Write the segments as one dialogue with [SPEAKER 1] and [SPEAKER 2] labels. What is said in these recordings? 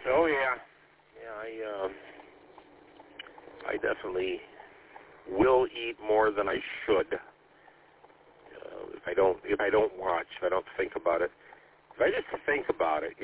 [SPEAKER 1] Oh yeah, yeah. I definitely will eat more than I should. If I don't watch, if I don't think about it. If I just think about it,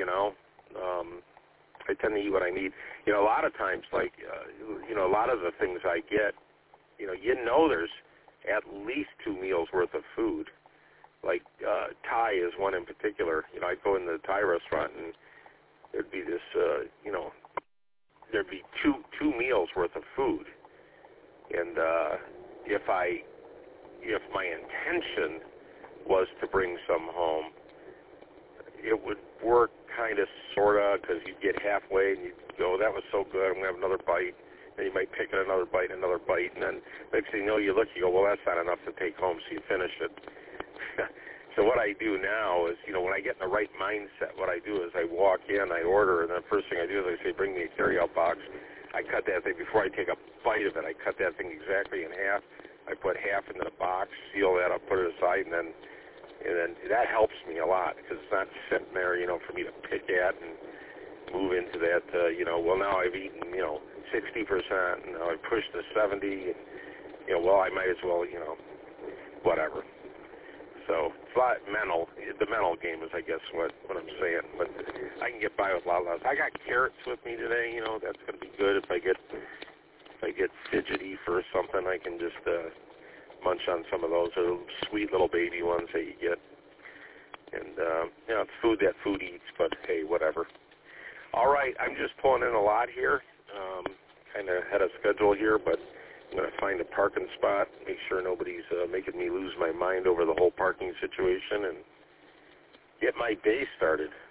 [SPEAKER 1] I tend to eat what I need. A lot of times, like, a lot of the things I get, there's at least 2 meals worth of food. Like Thai is one in particular. I'd go in the Thai restaurant and there'd be this, there'd be two meals worth of food. And if my intention was to bring some home, it would work kind of, sort of, because you'd get halfway and you'd go, that was so good, I'm going to have another bite. Then you might pick another bite, and then next thing you know, you look, you go, well, that's not enough to take home, so you finish it. So what I do now is, when I get in the right mindset, what I do is I walk in, I order, and the first thing I do is I say, bring me a carry-out box. I cut that thing, before I take a bite of it, I cut that thing exactly in half. I put half into the box, seal that up, put it aside, and then that helps me a lot, because it's not sitting there, for me to pick at and move into that, well, now I've eaten, 60%, and now I pushed to 70, and, well, I might as well, whatever. So it's a lot mental. The mental game is, I guess, what I'm saying. But I can get by with a lot less. I got carrots with me today. That's going to be good. If I get fidgety for something, I can just munch on some of those sweet little baby ones that you get. And it's food that food eats. But hey, whatever. All right, I'm just pulling in a lot here. Kind of had a schedule here, but I'm going to find a parking spot, make sure nobody's making me lose my mind over the whole parking situation, and get my day started.